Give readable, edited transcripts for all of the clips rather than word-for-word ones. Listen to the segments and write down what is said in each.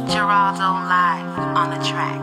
Geraldo live on the track.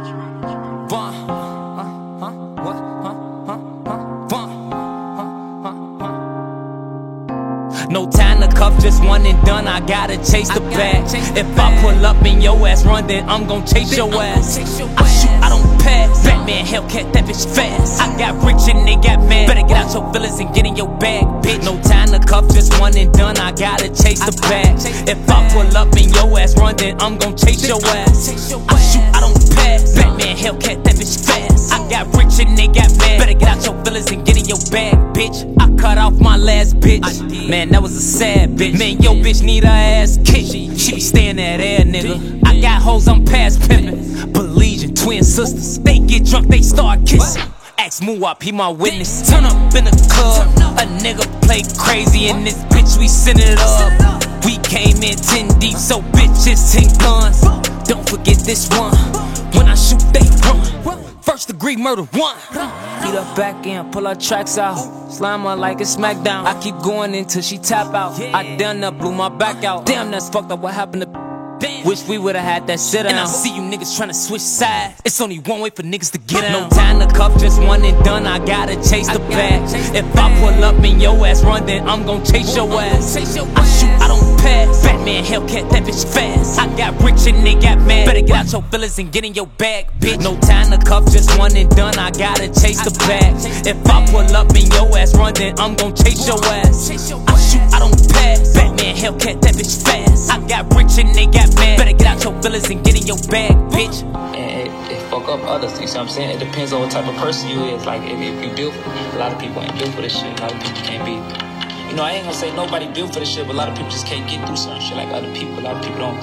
No time to cuff, just one and done, I gotta chase the bag. If I pull up and your ass run, then I'm gon' chase your ass. I shoot, I don't pass. Batman, Hellcat, that bitch fast. I got rich and they got mad. Better get out your feelings and get in your bag, bitch. No time to cuff, just one and done, I gotta chase the bag. If I pull up and your ass run, then I'm gon' chase your ass. I shoot, I don't pass. Batman, Hellcat, that bitch fast. I got rich and they got mad. Better get out your feelings and get in your bag, bitch. I cut off my last bitch. Man, that was a sad bitch. Man, yo bitch need her ass kicked. She be staying that air, nigga. I got hoes, I'm past pimpin'. Believe twin sisters. They get drunk, they start kissing. Ask Muwap, he my witness. Turn up in the club. A nigga play crazy in this bitch, we send it up. We came in 10 deep, so bitches 10 guns. Don't forget this one. When I shoot, they run. First degree murder one. Beat up back in, pull her tracks out. Slime her like a smackdown. I keep going until she tap out. I done up, blew my back out. Damn, that's fucked up, what happened to wish we would've had that sit down. And I see you niggas tryna switch sides. It's only one way for niggas to get out. No time to cuff, just one and done, I gotta chase the bag. If I pull up and your ass run, then I'm gon' chase your ass. I shoot, I don't pass. Batman, Hellcat, that bitch fast. I got rich and they got mad. Better get out your feelings and get in your bag, bitch. No time to cuff, just one and done, I gotta chase the bag. If I pull up and your ass run, then I'm gon' chase your ass. I shoot, I don't pass. Batman, Hellcat, that bitch fast. I got rich and they got mad. Better get out your feelings and get in your bag, bitch. And it fuck up others, you see what I'm saying? It depends on what type of person you is. Like, if you built, a lot of people ain't built for this shit. A lot of people can't be. You know, I ain't gonna say nobody built for this shit, but a lot of people just can't get through certain shit like other people. A lot of people don't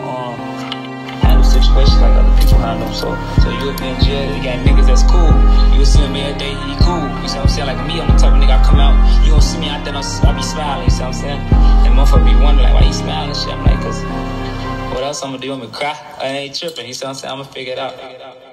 handle situations like other people handle them. So you'll be in jail, you got niggas that's cool. You'll see him every day, he cool. You see what I'm saying? Like me, I'm the type of nigga I come out, you gon' see me out there, I be smiling, you see what I'm saying? And motherfucker be wondering like, why you smiling and shit? I'm like, cause what else I'm gonna do? I'm gonna cry? I ain't tripping, you see what I'm saying? I'm gonna figure it out.